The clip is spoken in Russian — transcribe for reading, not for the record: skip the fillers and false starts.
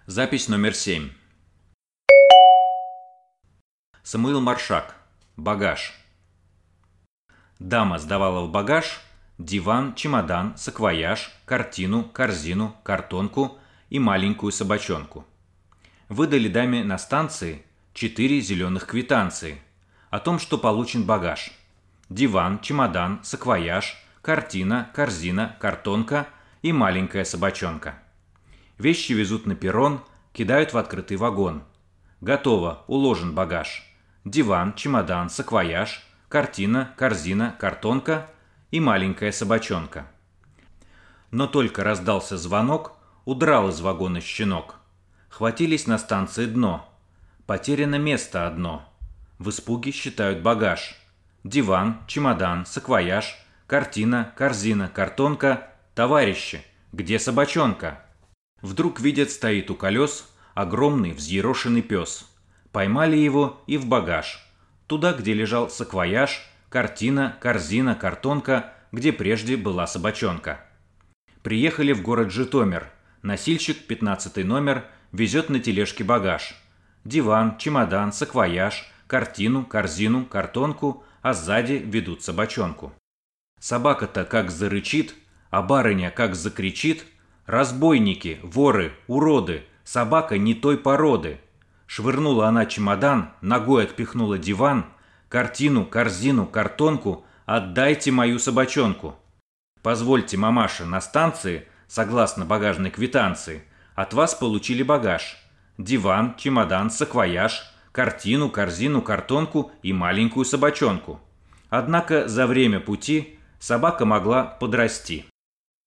Запись номер 7. Самуил Маршак. Багаж. Дама сдавала в багаж диван, чемодан, саквояж, картину, корзину, картонку и маленькую собачонку. Выдали даме на станции 4 зеленых квитанции о том, что получен багаж. Диван, чемодан, саквояж, картина, корзина, картонка и маленькая собачонка. Вещи везут на перрон, кидают в открытый вагон. Готово, уложен багаж. Диван, чемодан, саквояж, картина, корзина, картонка и маленькая собачонка. Но только раздался звонок, удрал из вагона щенок. Хватились на станции дно. Потеряно место одно. В испуге считают багаж. Диван, чемодан, саквояж, картина, корзина, картонка. Товарищи, где собачонка? Вдруг видят, стоит у колес огромный взъерошенный пес. Поймали его и в багаж. Туда, где лежал саквояж, картина, корзина, картонка, где прежде была собачонка. Приехали в город Житомир. Носильщик, 15 номер, везет на тележке багаж. Диван, чемодан, саквояж, картину, корзину, картонку, а сзади ведут собачонку. Собака-то как зарычит, а барыня как закричит: «Разбойники, воры, уроды, собака не той породы!» Швырнула она чемодан, ногой отпихнула диван, картину, корзину, картонку: «Отдайте мою собачонку!» «Позвольте, мамаша, на станции, согласно багажной квитанции, от вас получили багаж. Диван, чемодан, саквояж, картину, корзину, картонку и маленькую собачонку. Однако за время пути собака могла подрасти.